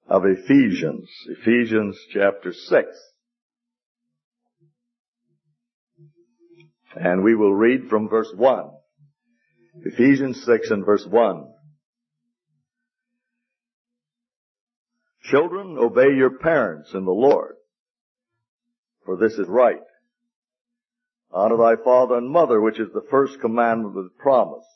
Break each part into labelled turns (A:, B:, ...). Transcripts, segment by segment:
A: of Ephesians. Ephesians chapter 6. And we will read from verse 1. Ephesians 6 and verse 1. Children, obey your parents in the Lord, for this is right. Honor thy father and mother, which is the first commandment with promise,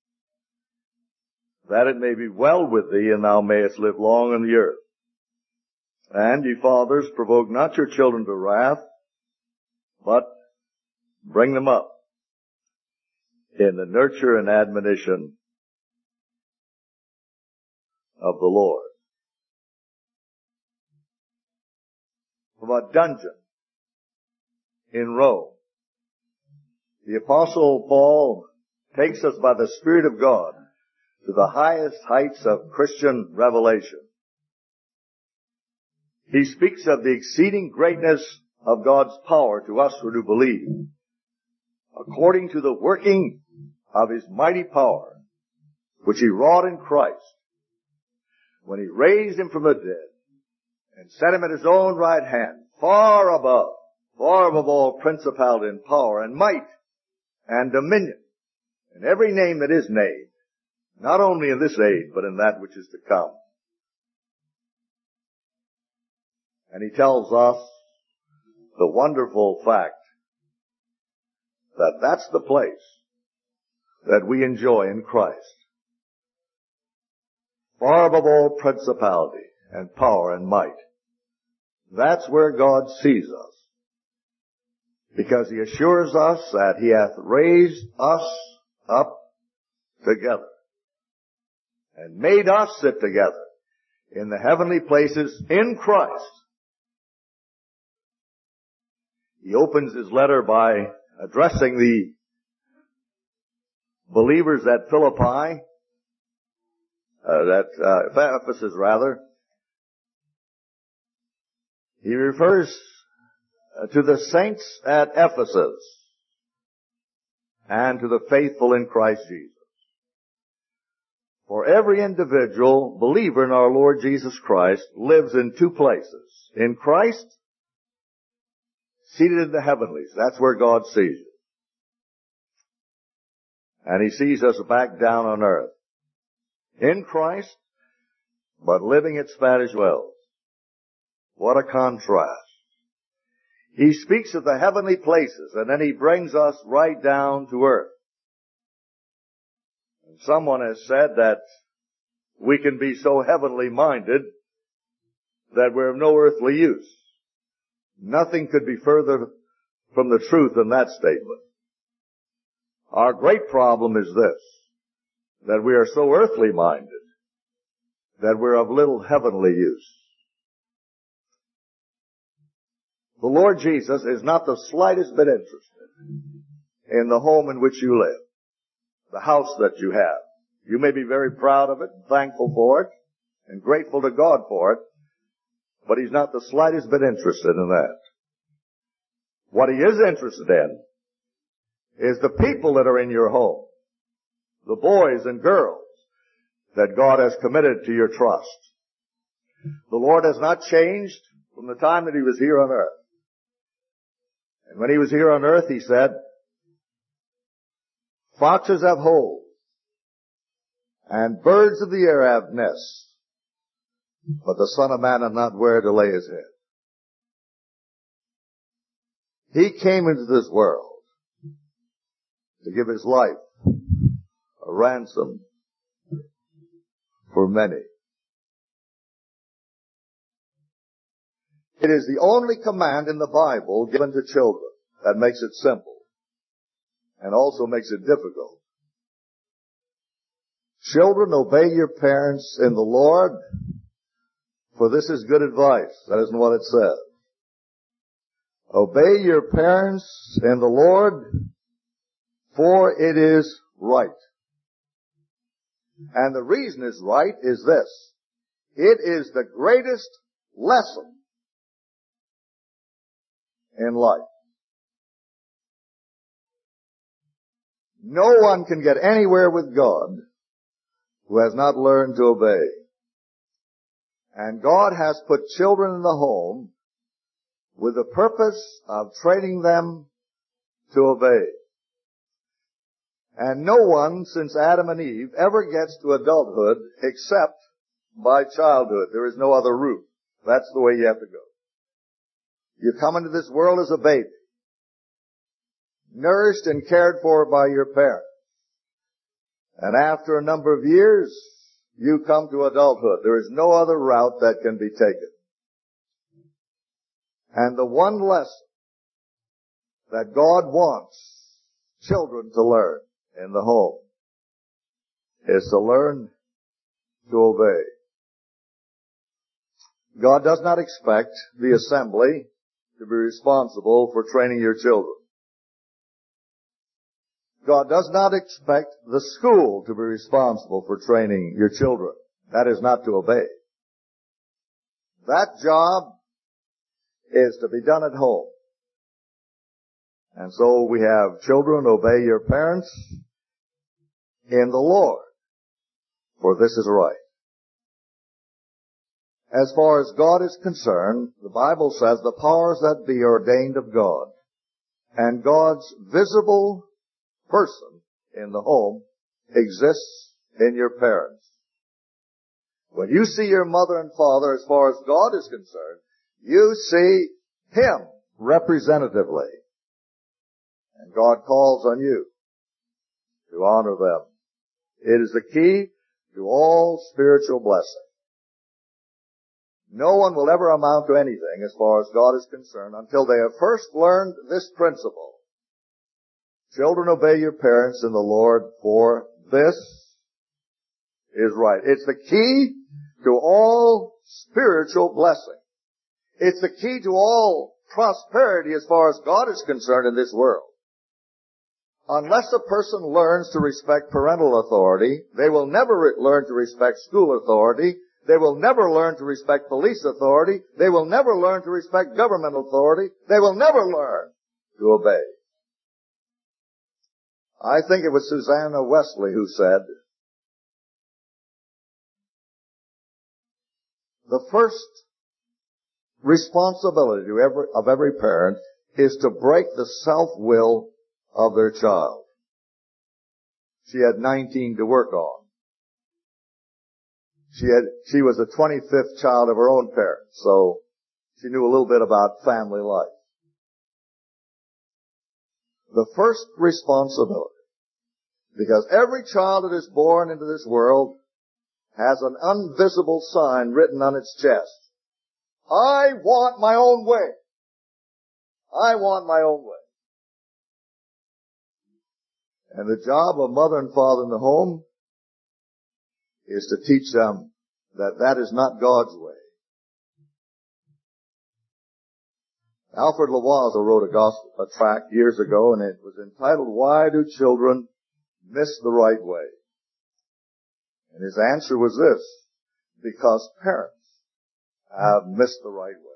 A: that it may be well with thee, and thou mayest live long on the earth. And ye fathers, provoke not your children to wrath, but bring them up in the nurture and admonition of the Lord. From a dungeon in Rome, the Apostle Paul takes us by the Spirit of God to the highest heights of Christian revelation. He speaks of the exceeding greatness of God's power to us who do believe, according to the working of His mighty power, which He wrought in Christ, when He raised Him from the dead, and set Him at His own right hand, far above all principality and power and might and dominion, and every name that is named, not only in this age, but in that which is to come. And He tells us the wonderful fact that that's the place that we enjoy in Christ. Far above all principality and power and might. That's where God sees us, because He assures us that He hath raised us up together and made us sit together in the heavenly places in Christ. He opens his letter by addressing the believers at Ephesus rather. He refers to the saints at Ephesus and to the faithful in Christ Jesus. For every individual believer in our Lord Jesus Christ lives in two places. In Christ, seated in the heavenlies. That's where God sees you. And He sees us back down on earth. In Christ, but living at Spanish Wells. What a contrast. He speaks of the heavenly places, and then He brings us right down to earth. And someone has said that we can be so heavenly minded that we're of no earthly use. Nothing could be further from the truth than that statement. Our great problem is this, that we are so earthly minded that we're of little heavenly use. The Lord Jesus is not the slightest bit interested in the home in which you live, the house that you have. You may be very proud of it, thankful for it, and grateful to God for it, but He's not the slightest bit interested in that. What He is interested in is the people that are in your home, the boys and girls that God has committed to your trust. The Lord has not changed from the time that He was here on earth. And when He was here on earth, He said, foxes have holes, and birds of the air have nests, but the Son of Man hath not where to lay His head. He came into this world to give His life a ransom for many. It is the only command in the Bible given to children that makes it simple and also makes it difficult. Children, obey your parents in the Lord, for this is good advice. That isn't what it says. Obey your parents in the Lord, for it is right. And the reason it's right is this. It is the greatest lesson in life. No one can get anywhere with God who has not learned to obey. And God has put children in the home with the purpose of training them to obey. And no one since Adam and Eve ever gets to adulthood except by childhood. There is no other route. That's the way you have to go. You come into this world as a baby, nourished and cared for by your parents. And after a number of years, you come to adulthood. There is no other route that can be taken. And the one lesson that God wants children to learn in the home is to learn to obey. God does not expect the assembly to be responsible for training your children. God does not expect the school to be responsible for training your children. That is not to obey. That job is to be done at home. And so we have children, obey your parents in the Lord, for this is right. As far as God is concerned, the Bible says the powers that be are ordained of God, and God's visible person in the home exists in your parents. When you see your mother and father, as far as God is concerned, you see Him representatively. And God calls on you to honor them. It is the key to all spiritual blessing. No one will ever amount to anything as far as God is concerned until they have first learned this principle. Children, obey your parents in the Lord, for this is right. It's the key to all spiritual blessing. It's the key to all prosperity as far as God is concerned in this world. Unless a person learns to respect parental authority, they will never learn to respect school authority. They will never learn to respect police authority. They will never learn to respect government authority. They will never learn to obey. I think it was Susanna Wesley who said, the first responsibility of every parent is to break the self-will of their child. She had 19 to work on. She was the 25th child of her own parents, so she knew a little bit about family life. The first responsibility, because every child that is born into this world has an invisible sign written on its chest. I want my own way. I want my own way. And the job of mother and father in the home is to teach them that that is not God's way. Alfred Loiseau wrote a tract years ago, and it was entitled, Why Do Children Miss the Right Way? And his answer was this: because parents have missed the right way.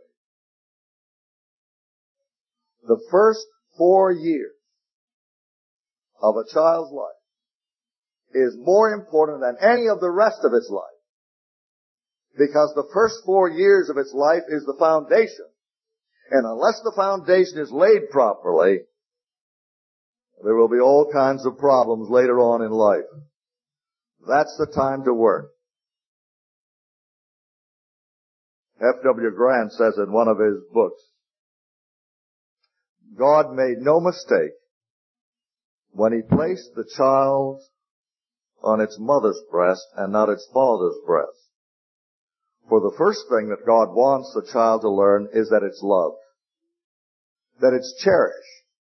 A: The first 4 years of a child's life is more important than any of the rest of its life, because the first 4 years of its life is the foundation. And unless the foundation is laid properly, there will be all kinds of problems later on in life. That's the time to work. F.W. Grant says in one of his books, God made no mistake when He placed the child on its mother's breast and not its father's breast. For the first thing that God wants the child to learn is that it's loved, that it's cherished.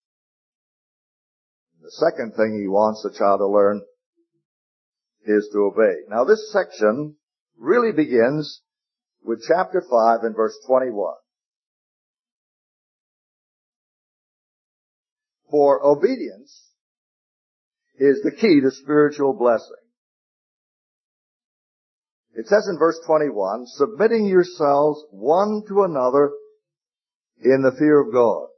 A: The second thing He wants the child to learn is to obey. Now this section really begins with chapter 5 and verse 21. For obedience is the key to spiritual blessing. It says in verse 21, submitting yourselves one to another in the fear of God.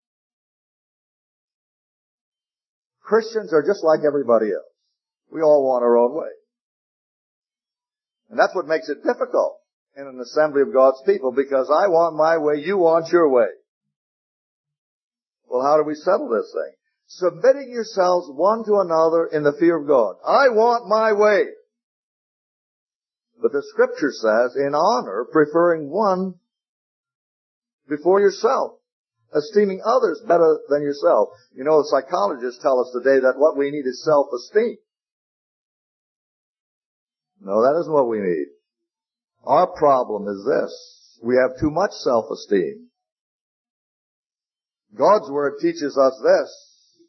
A: Christians are just like everybody else. We all want our own way. And that's what makes it difficult. in an assembly of God's people because I want my way, you want your way. Well, how do we settle this thing? Submitting yourselves one to another in the fear of God. I want my way. But the Scripture says, in honor, preferring one before yourself, esteeming others better than yourself. You know, psychologists tell us today that what we need is self-esteem. No, that isn't what we need. Our problem is this. We have too much self-esteem. God's Word teaches us this,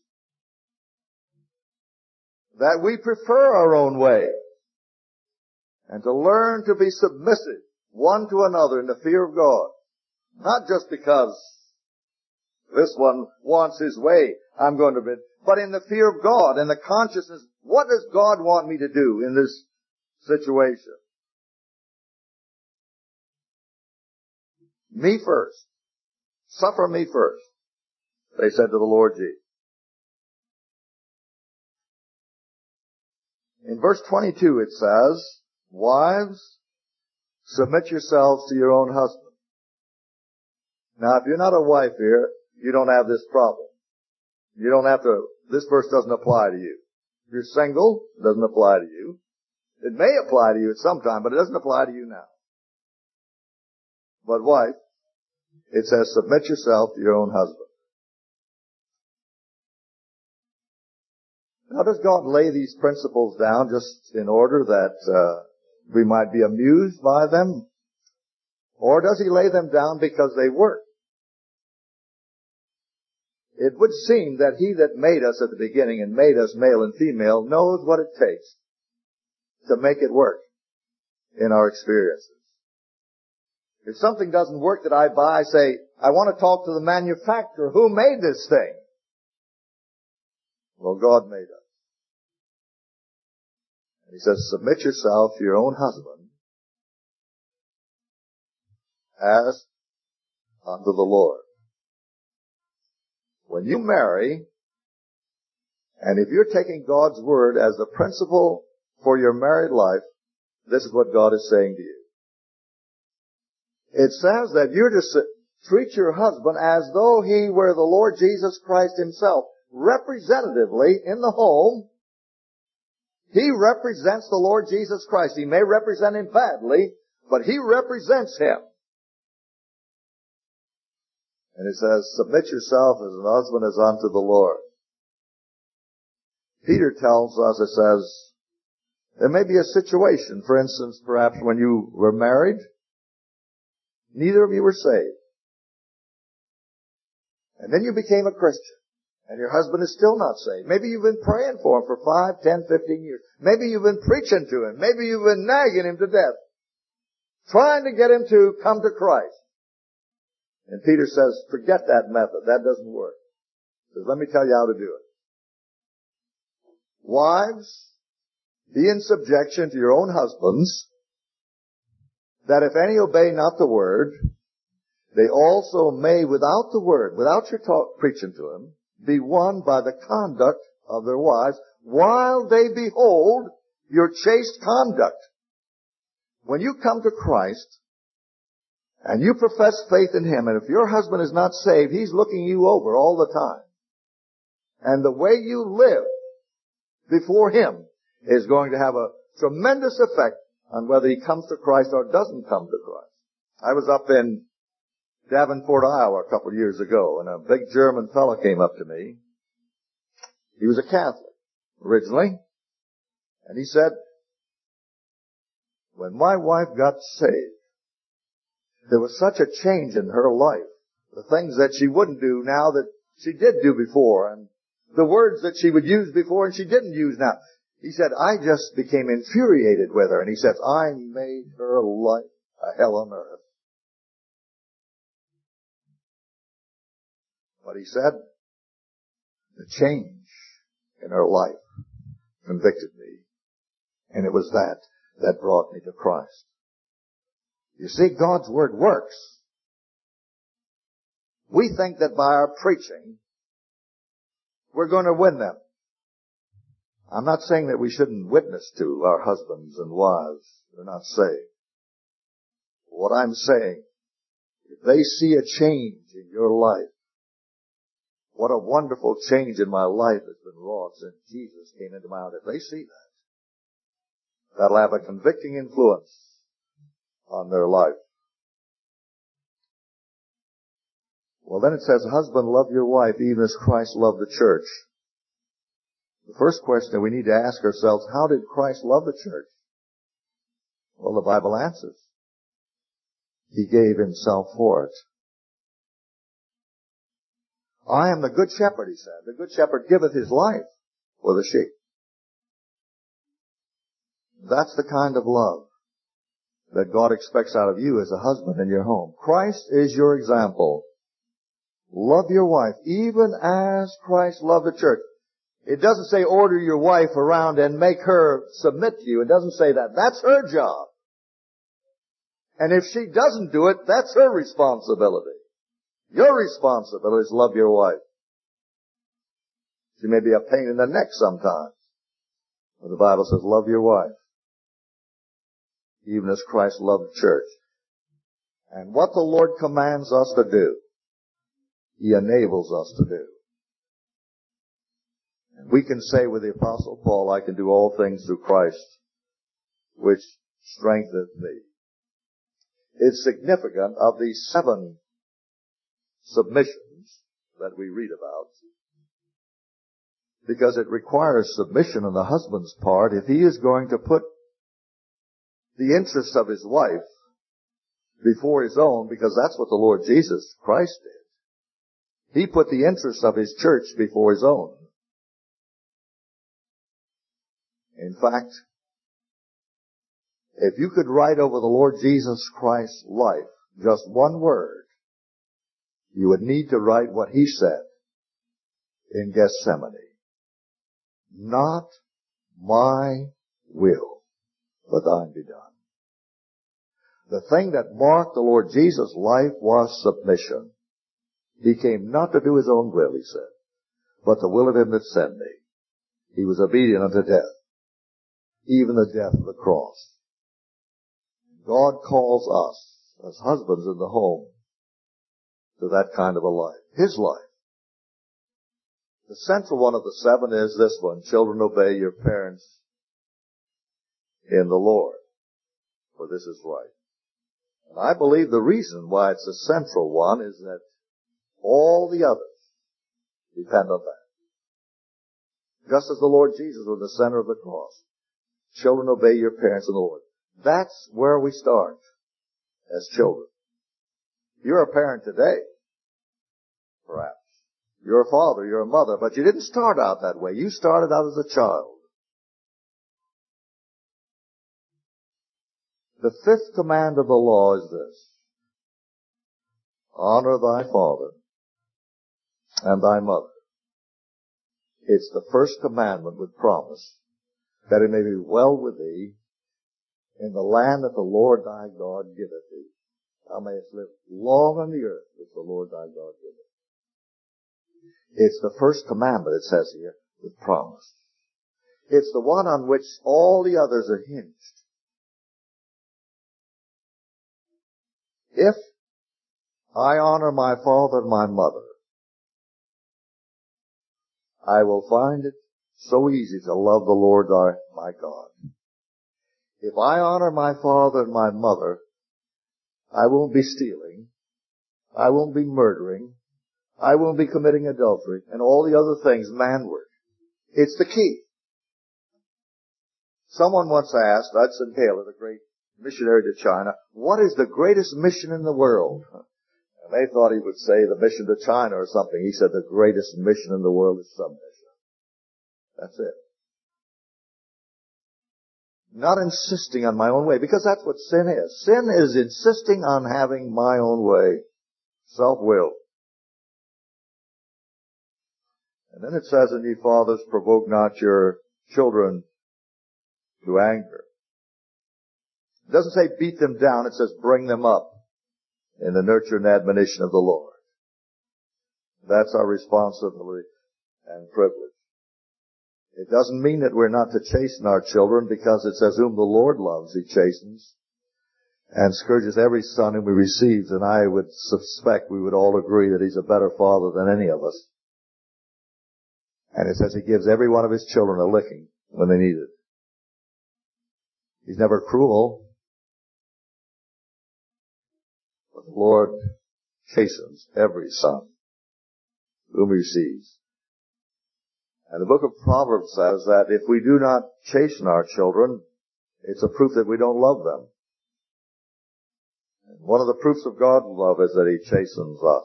A: that we prefer our own way, and to learn to be submissive one to another in the fear of God. Not just because this one wants his way, I'm going to be, but in the fear of God and the consciousness, what does God want me to do in this situation? Me first. Suffer me first, they said to the Lord Jesus. In verse 22 it says, wives, submit yourselves to your own husband. Now, if you're not a wife here, you don't have this problem. You don't have to, this verse doesn't apply to you. If you're single, it doesn't apply to you. It may apply to you at some time, but it doesn't apply to you now. But wife, it says, submit yourself to your own husband. Now, does God lay these principles down just in order that we might be amused by them? Or does He lay them down because they work? It would seem that He that made us at the beginning and made us male and female knows what it takes to make it work in our experiences. If something doesn't work that I buy, I say, I want to talk to the manufacturer. Who made this thing? Well, God made us. And He says, submit yourself to your own husband as unto the Lord. When you marry, and if you're taking God's Word as the principle for your married life, this is what God is saying to you. It says that you're to treat your husband as though he were the Lord Jesus Christ Himself. Representatively, in the home, he represents the Lord Jesus Christ. He may represent Him badly, but He represents Him. And it says, submit yourself as an husband as unto the Lord. Peter tells us, it says, there may be a situation, for instance, perhaps when you were married, neither of you were saved. And then you became a Christian, and your husband is still not saved. Maybe you've been praying for him for 5, 10, 15 years. Maybe you've been preaching to him. Maybe you've been nagging him to death, trying to get him to come to Christ. And Peter says, forget that method. That doesn't work. He says, let me tell you how to do it. Wives, be in subjection to your own husbands, that if any obey not the word, they also may, without the word, without your preaching to them, be won by the conduct of their wives, while they behold your chaste conduct. When you come to Christ, and you profess faith in Him, and if your husband is not saved, he's looking you over all the time. And the way you live before Him is going to have a tremendous effect on whether he comes to Christ or doesn't come to Christ. I was up in Davenport, Iowa a couple of years ago, and a big German fellow came up to me. He was a Catholic originally, and he said, when my wife got saved, there was such a change in her life. The things that she wouldn't do now that she did do before, and the words that she would use before and she didn't use now. He said, I just became infuriated with her. And he said, I made her life a hell on earth. But he said, the change in her life convicted me. And it was that brought me to Christ. You see, God's Word works. We think that by our preaching, we're going to win them. I'm not saying that we shouldn't witness to our husbands and wives who are not saved. What I'm saying, if they see a change in your life, what a wonderful change in my life has been wrought since Jesus came into my heart. If they see that, that'll have a convicting influence on their life. Well, then it says, husband, love your wife even as Christ loved the church. The first question we need to ask ourselves, how did Christ love the church? Well, the Bible answers. He gave himself for it. I am the good shepherd, he said. The good shepherd giveth his life for the sheep. That's the kind of love that God expects out of you as a husband in your home. Christ is your example. Love your wife, even as Christ loved the church. It doesn't say order your wife around and make her submit to you. It doesn't say that. That's her job. And if she doesn't do it, that's her responsibility. Your responsibility is to love your wife. She may be a pain in the neck sometimes. But the Bible says, love your wife, even as Christ loved the church. And what the Lord commands us to do, He enables us to do. And we can say with the Apostle Paul, I can do all things through Christ, which strengtheneth me. It's significant of these 7 submissions that we read about, because it requires submission on the husband's part if he is going to put the interests of his wife before his own, because that's what the Lord Jesus Christ did. He put the interests of his church before his own. In fact, if you could write over the Lord Jesus Christ's life just one word, you would need to write what he said in Gethsemane. Not my will, but thine be done. The thing that marked the Lord Jesus' life was submission. He came not to do his own will, he said, but the will of him that sent me. He was obedient unto death, even the death of the cross. God calls us as husbands in the home to that kind of a life. His life. The central one of the 7 is this one. Children, obey your parents in the Lord, for this is right. And I believe the reason why it's a central one is that all the others depend on that. Just as the Lord Jesus was the center of the cross. Children, obey your parents in the Lord. That's where we start as children. You're a parent today, perhaps. You're a father, you're a mother, but you didn't start out that way. You started out as a child. The 5th command of the law is this. Honor thy father and thy mother. It's the first commandment with promise, that it may be well with thee in the land that the Lord thy God giveth thee. Thou mayest live long on the earth which the Lord thy God giveth. It's the first commandment, it says here, with promise. It's the one on which all the others are hinged. If I honor my father and my mother, I will find it so easy to love the Lord my God. If I honor my father and my mother, I won't be stealing, I won't be murdering, I won't be committing adultery, and all the other things manward. It's the key. Someone once asked Hudson Taylor, the great missionary to China, what is the greatest mission in the world? And they thought he would say the mission to China or something. He said the greatest mission in the world is submission. That's it. Not insisting on my own way, because that's what sin is. Sin is insisting on having my own way. Self-will. And then it says, and ye fathers, provoke not your children to anger. It doesn't say beat them down, it says bring them up in the nurture and admonition of the Lord. That's our responsibility and privilege. It doesn't mean that we're not to chasten our children, because it says whom the Lord loves, he chastens. and scourges every son whom he receives, and I would suspect we would all agree that he's a better father than any of us. And it says he gives every one of his children a licking when they need it. He's never cruel. But the Lord chastens every son whom he receives. And the book of Proverbs says that if we do not chasten our children, it's a proof that we don't love them. And one of the proofs of God's love is that he chastens us.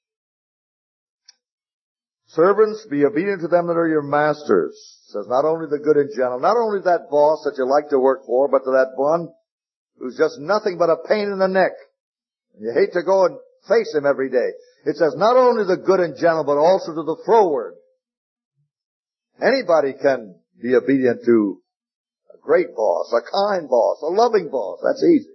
A: Servants, be obedient to them that are your masters. It says not only the good and gentle, not only that boss that you like to work for, but to that one who's just nothing but a pain in the neck. You hate to go and face him every day. It says not only the good and gentle, but also to the froward. Anybody can be obedient to a great boss, a kind boss, a loving boss. That's easy.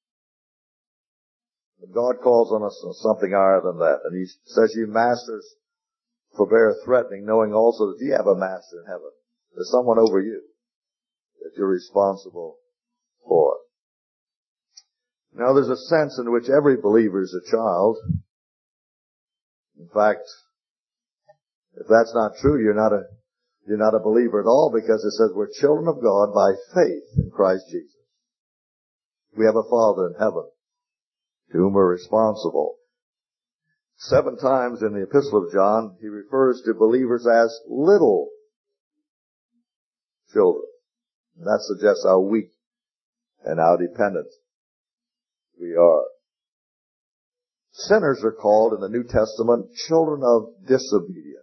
A: But God calls on us on something higher than that. And he says, you masters, forbear threatening, knowing also that you have a master in heaven. There's someone over you that you're responsible for. Now there's a sense in which every believer is a child. In fact, if that's not true, you're not a believer at all, because it says we're children of God by faith in Christ Jesus. We have a Father in heaven to whom we're responsible. 7 times in the Epistle of John, he refers to believers as little children. And that suggests how weak and how dependent we are. Sinners are called in the New Testament children of disobedience.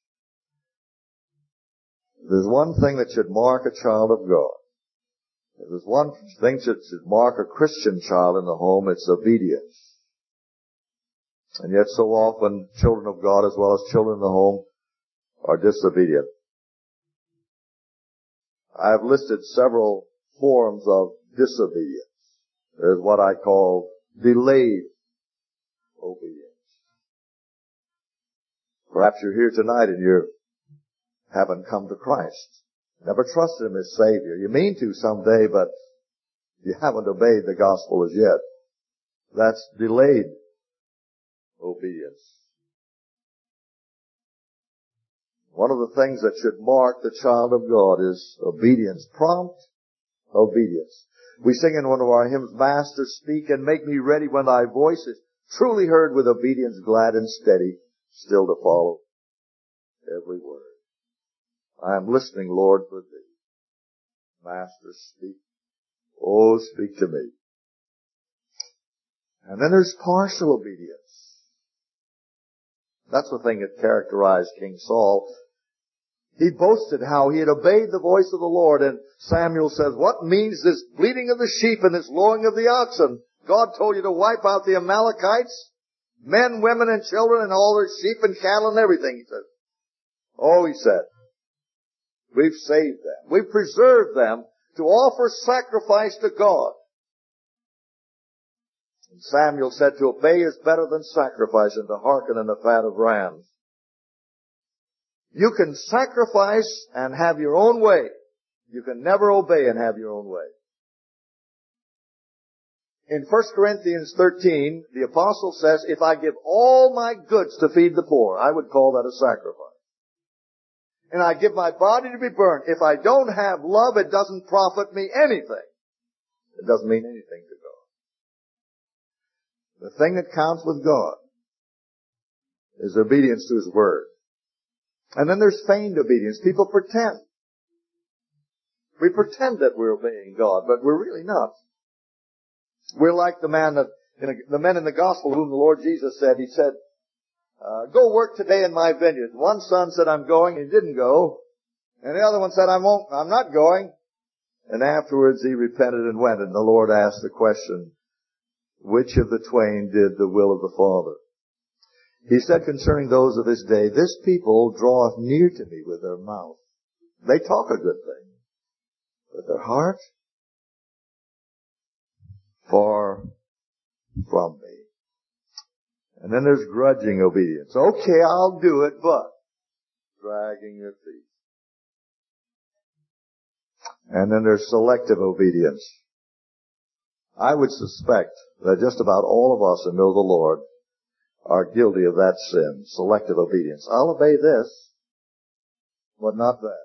A: There's one thing that should mark a child of God. If there's one thing that should mark a Christian child in the home, it's obedience. And yet so often, children of God as well as children in the home are disobedient. I have listed several forms of disobedience. There's what I call delayed obedience. Perhaps you're here tonight and you haven't come to Christ. Never trusted him as Savior. You mean to someday, but you haven't obeyed the gospel as yet. That's delayed obedience. One of the things that should mark the child of God is obedience, prompt obedience. We sing in one of our hymns, Master, speak and make me ready when thy voice is truly heard with obedience glad and steady, still to follow every word. I am listening, Lord, for thee. Master, speak. Oh, speak to me. And then there's partial obedience. That's the thing that characterized King Saul. He boasted how he had obeyed the voice of the Lord, and Samuel says, what means this bleating of the sheep and this lowing of the oxen? God told you to wipe out the Amalekites, men, women, and children, and all their sheep and cattle and everything, he said. Oh, he said, we've saved them. We've preserved them to offer sacrifice to God. And Samuel said to obey is better than sacrifice, and to hearken in the fat of rams. You can sacrifice and have your own way. You can never obey and have your own way. In 1 Corinthians 13, the apostle says, if I give all my goods to feed the poor, I would call that a sacrifice. And I give my body to be burned. If I don't have love, it doesn't profit me anything. It doesn't mean anything to God. The thing that counts with God is obedience to His Word. And then there's feigned obedience. People pretend. We pretend that we're obeying God, but we're really not. We're like the men in the gospel whom the Lord Jesus said, He said, go work today in my vineyard. One son said, I'm going. He didn't go. And the other one said, I'm not going. And afterwards he repented and went. And the Lord asked the question, which of the twain did the will of the Father? He said concerning those of His day, this people draweth near to me with their mouth. They talk a good thing, but their heart far from me. And then there's grudging obedience. Okay, I'll do it, but dragging your feet. And then there's selective obedience. I would suspect that just about all of us who know the Lord are guilty of that sin, selective obedience. I'll obey this, but not that.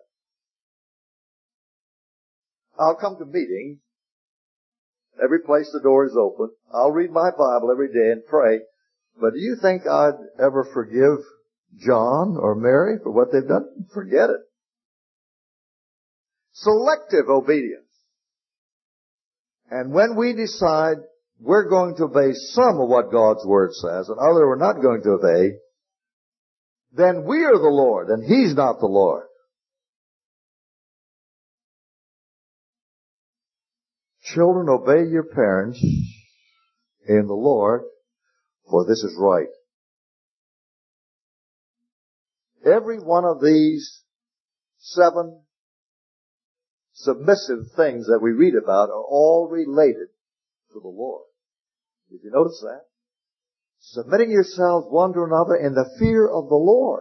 A: I'll come to meetings. Every place the door is open. I'll read my Bible every day and pray. But do you think I'd ever forgive John or Mary for what they've done? Forget it. Selective obedience. And when we decide we're going to obey some of what God's Word says and other we're not going to obey, then we are the Lord and He's not the Lord. Children, obey your parents in the Lord, for this is right. Every one of these 7 submissive things that we read about are all related to the Lord. Did you notice that? Submitting yourselves one to another in the fear of the Lord.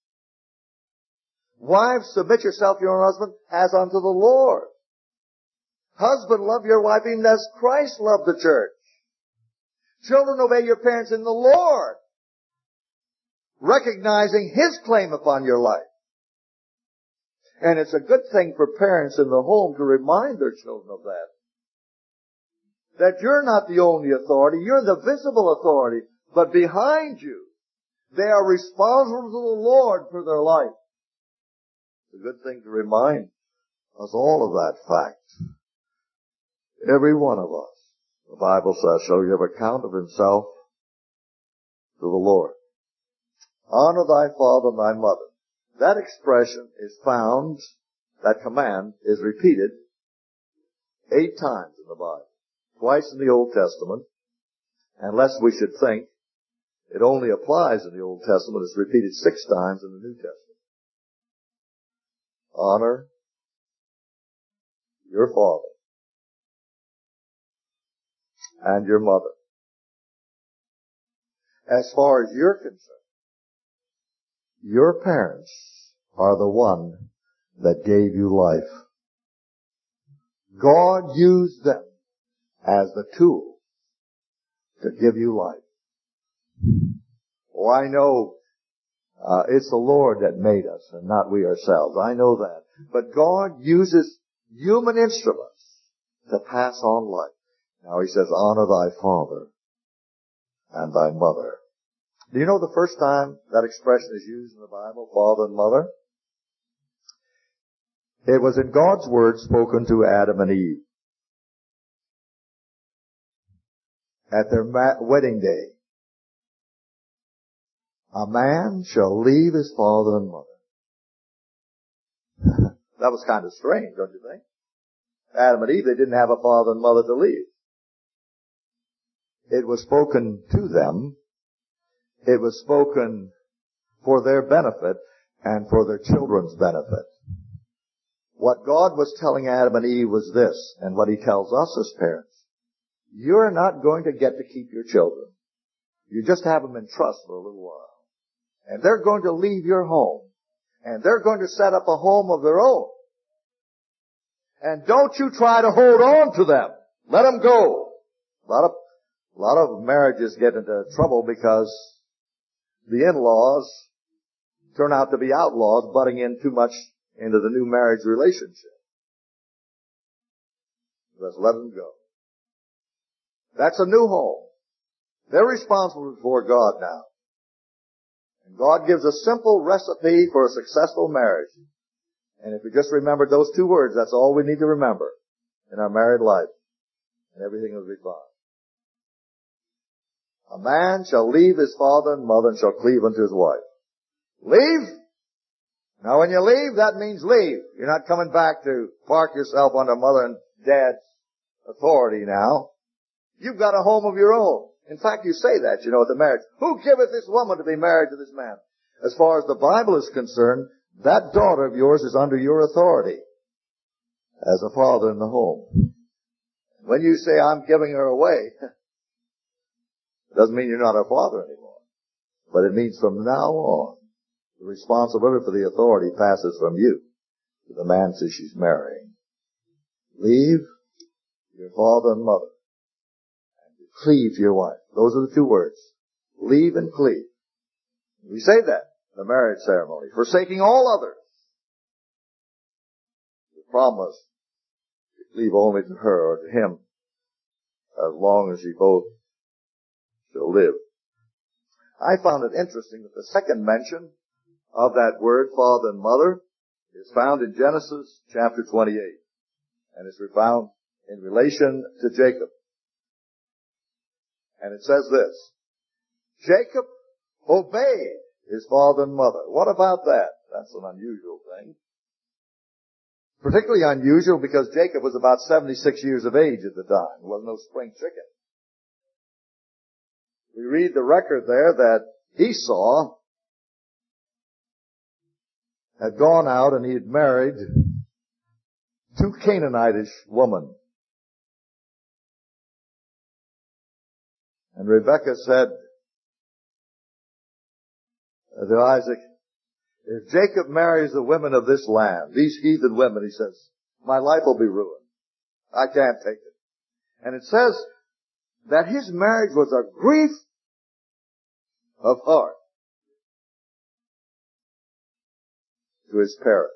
A: Wives, submit yourself to your own husband as unto the Lord. Husband, love your wife even as Christ loved the church. Children, obey your parents in the Lord, recognizing His claim upon your life. And it's a good thing for parents in the home to remind their children of that. That you're not the only authority, you're the visible authority, but behind you, they are responsible to the Lord for their life. It's a good thing to remind us all of that fact. Every one of us, the Bible says, shall give account of himself to the Lord. Honor thy father and thy mother. That expression is found, that command is repeated 8 times in the Bible. Twice in the Old Testament, and lest we should think it only applies in the Old Testament, it's repeated 6 times in the New Testament. Honor your father and your mother. As far as you're concerned, your parents are the one that gave you life. God used them as the tool to give you life. Oh, I know it's the Lord that made us and not we ourselves. I know that. But God uses human instruments to pass on life. Now He says, honor thy father and thy mother. Do you know the first time that expression is used in the Bible, father and mother? It was in God's Word spoken to Adam and Eve at their wedding day. A man shall leave his father and mother. That was kind of strange, don't you think? Adam and Eve, they didn't have a father and mother to leave. It was spoken to them. It was spoken for their benefit and for their children's benefit. What God was telling Adam and Eve was this, and what He tells us as parents. You're not going to get to keep your children. You just have them in trust for a little while. And they're going to leave your home. And they're going to set up a home of their own. And don't you try to hold on to them. Let them go. A lot of marriages get into trouble because the in-laws turn out to be outlaws, butting in too much into the new marriage relationship. Let's let them go. That's a new home. They're responsible before God now. And God gives a simple recipe for a successful marriage. And if we just remember those 2 words, that's all we need to remember in our married life. And everything will be fine. A man shall leave his father and mother and shall cleave unto his wife. Leave? Now when you leave, that means leave. You're not coming back to park yourself under mother and dad's authority now. You've got a home of your own. In fact, you say that, at the marriage. Who giveth this woman to be married to this man? As far as the Bible is concerned, that daughter of yours is under your authority as a father in the home. When you say, I'm giving her away, it doesn't mean you're not her father anymore. But it means from now on, the responsibility for the authority passes from you to the man who she's marrying. Leave your father and mother cleave to your wife. Those are the two words. Leave and cleave. We say that in the marriage ceremony. Forsaking all others. The promise to cleave only to her or to him as long as ye both shall live. I found it interesting that the second mention of that word, father and mother, is found in Genesis chapter 28. And is found in relation to Jacob. And it says this: Jacob obeyed his father and mother. What about that? That's an unusual thing. Particularly unusual because Jacob was about 76 years of age at the time. He wasn't no spring chicken. We read the record there that Esau had gone out and he had married two Canaanitish women. And Rebekah said to Isaac, if Jacob marries the women of this land, these heathen women, he says, my life will be ruined. I can't take it. And it says that his marriage was a grief of heart to his parents.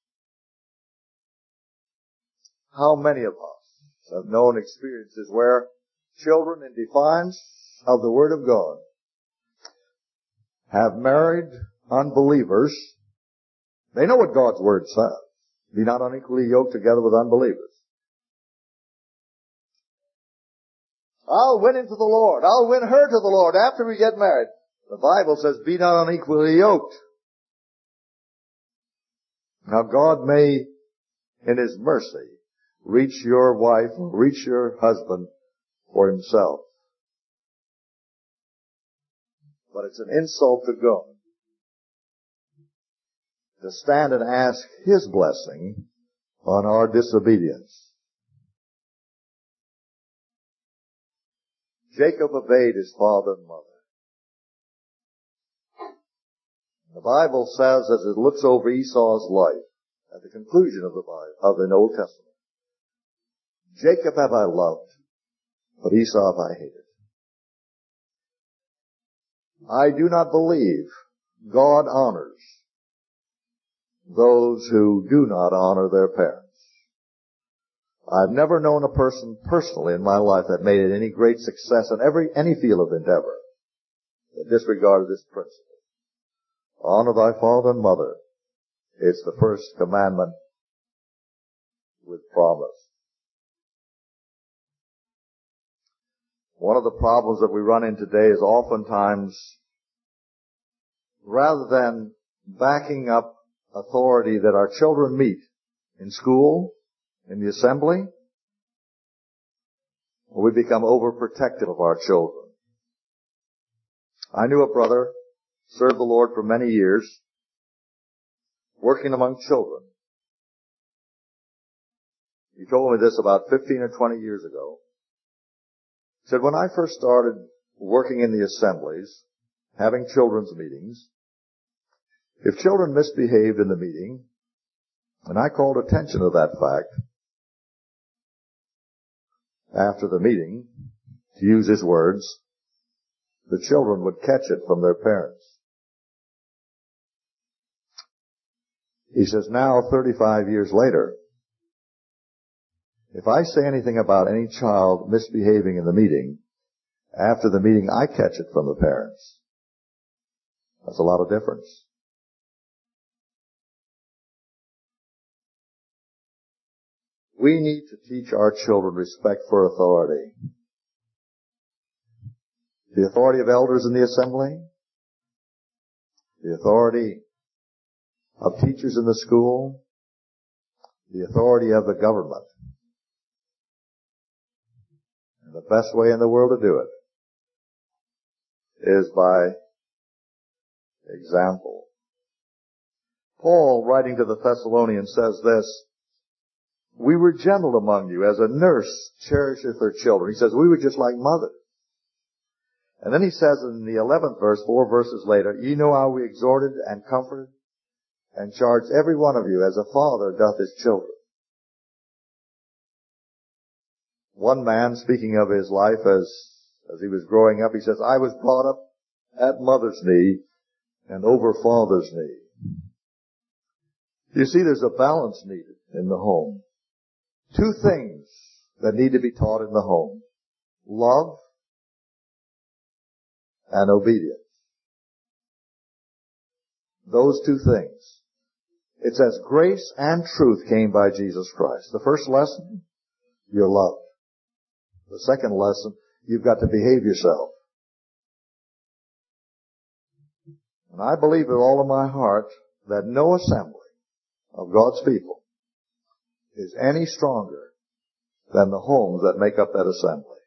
A: How many of us have known experiences where children, in defiance of the Word of God, have married unbelievers? They know what God's Word says. Be not unequally yoked together with unbelievers. I'll win him to the Lord. I'll win her to the Lord after we get married. The Bible says, be not unequally yoked. Now God may, in His mercy, reach your wife, reach your husband for Himself. But it's an insult to God to stand and ask His blessing on our disobedience. Jacob obeyed his father and mother. The Bible says, as it looks over Esau's life, at the conclusion of the Bible, of the Old Testament, Jacob have I loved, but Esau have I hated. I do not believe God honors those who do not honor their parents. I've never known a person personally in my life that made it any great success in any field of endeavor that disregarded this principle. Honor thy father and mother. It's the first commandment with promise. One of the problems that we run into today is oftentimes, rather than backing up authority that our children meet in school, in the assembly, we become overprotective of our children. I knew a brother, served the Lord for many years, working among children. He told me this about 15 or 20 years ago. He said, when I first started working in the assemblies, having children's meetings, if children misbehaved in the meeting, and I called attention to that fact after the meeting, to use his words, the children would catch it from their parents. He says, now, 35 years later, if I say anything about any child misbehaving in the meeting, after the meeting I catch it from the parents. That's a lot of difference. We need to teach our children respect for authority. The authority of elders in the assembly, the authority of teachers in the school, the authority of the government. And the best way in the world to do it is by example. Paul, writing to the Thessalonians, says this, we were gentle among you as a nurse cherisheth her children. He says we were just like mothers. And then he says in the 11th verse, 4 verses later, ye know how we exhorted and comforted and charged every one of you as a father doth his children. One man, speaking of his life as As he was growing up, he says, I was brought up at mother's knee and over father's knee. You see, there's a balance needed in the home. Two things that need to be taught in the home: love and obedience. Those two things. It says grace and truth came by Jesus Christ. The first lesson, you're loved. The second lesson, you've got to behave yourself. And I believe with all of my heart that no assembly of God's people is any stronger than the homes that make up that assembly.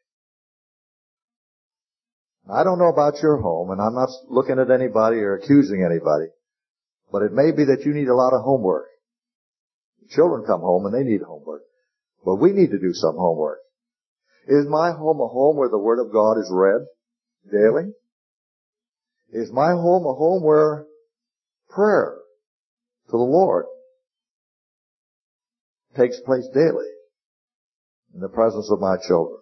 A: I don't know about your home, and I'm not looking at anybody or accusing anybody, but it may be that you need a lot of homework. Children come home and they need homework, but we need to do some homework. Is my home a home where the Word of God is read daily? Is my home a home where prayer to the Lord takes place daily in the presence of my children?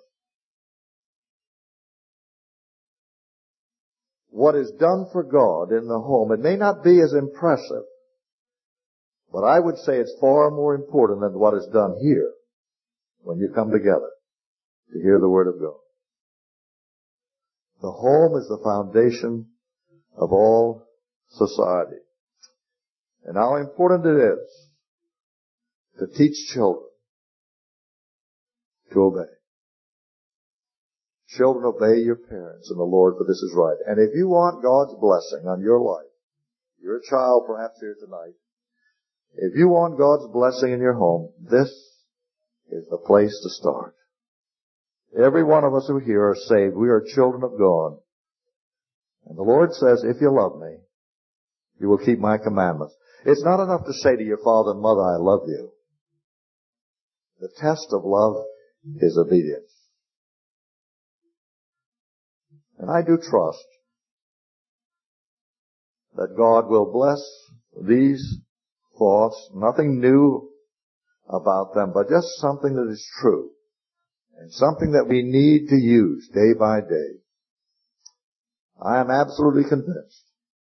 A: What is done for God in the home, it may not be as impressive, but I would say it's far more important than what is done here when you come together to hear the Word of God. The home is the foundation of all society. And how important it is to teach children to obey. Children, obey your parents in the Lord, for this is right. And if you want God's blessing on your life, you're a child perhaps here tonight, if you want God's blessing in your home, this is the place to start. Every one of us who here are saved. We are children of God. And the Lord says, if you love me, you will keep my commandments. It's not enough to say to your father and mother, I love you. The test of love is obedience. And I do trust that God will bless these thoughts, nothing new about them, but just something that is true and something that we need to use day by day. I am absolutely convinced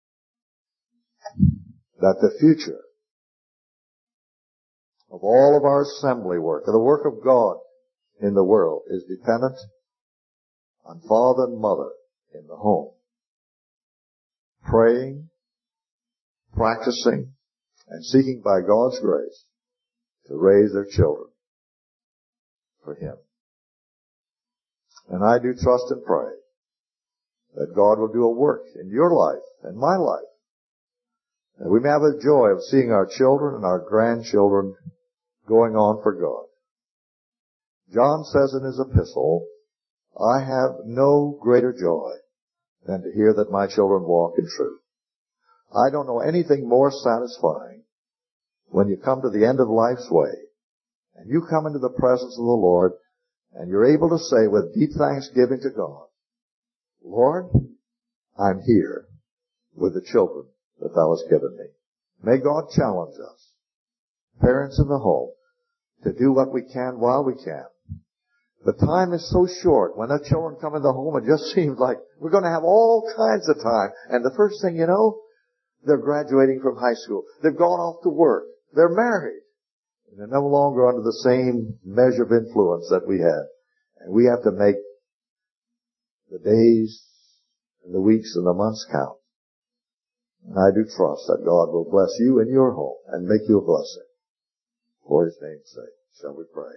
A: that the future of all of our assembly work, of the work of God in the world, is dependent on father and mother in the home, praying, practicing, and seeking by God's grace to raise their children for Him. And I do trust and pray that God will do a work in your life and my life, that we may have the joy of seeing our children and our grandchildren going on for God. John says in his epistle, I have no greater joy than to hear that my children walk in truth. I don't know anything more satisfying when you come to the end of life's way and you come into the presence of the Lord and you're able to say with deep thanksgiving to God, Lord, I'm here with the children that Thou hast given me. May God challenge us, parents in the home, to do what we can while we can. The time is so short. When the children come in the home, it just seems like we're going to have all kinds of time. And the first thing you know, they're graduating from high school. They've gone off to work. They're married. And they're no longer under the same measure of influence that we had. And we have to make the days and the weeks and the months count. And I do trust that God will bless you in your home and make you a blessing. For His name's sake, shall we pray.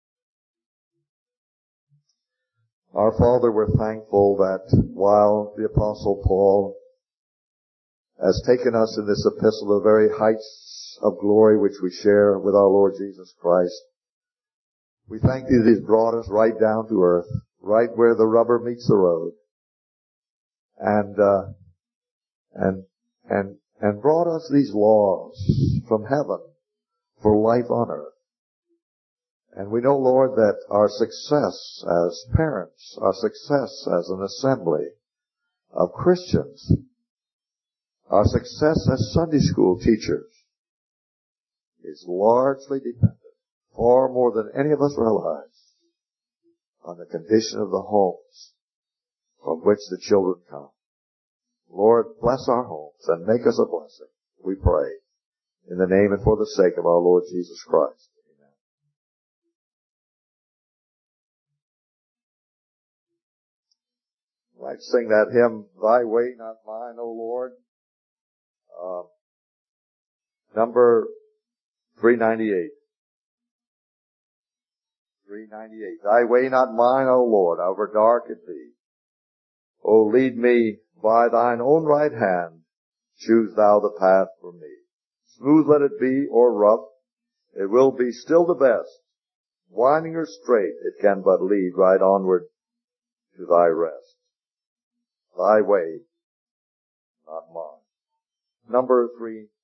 A: Our Father, we're thankful that while the Apostle Paul has taken us in this epistle to the very heights of glory which we share with our Lord Jesus Christ, we thank Thee that He's brought us right down to earth, right where the rubber meets the road, and brought us these laws from heaven for life on earth. And we know, Lord, that our success as parents, our success as an assembly of Christians, our success as Sunday school teachers is largely dependent, far more than any of us realize, on the condition of the homes from which the children come. Lord, bless our homes and make us a blessing, we pray, in the name and for the sake of our Lord Jesus Christ. Amen. I'd like to sing that hymn, Thy Way, Not Mine, O Lord. Number 398. 398. Thy way, not mine, O Lord, however dark it be. O lead me by thine own right hand. Choose thou the path for me. Smooth let it be, or rough, it will be still the best. Winding or straight, it can but lead right onward to thy rest. Thy way, not mine. Number 3.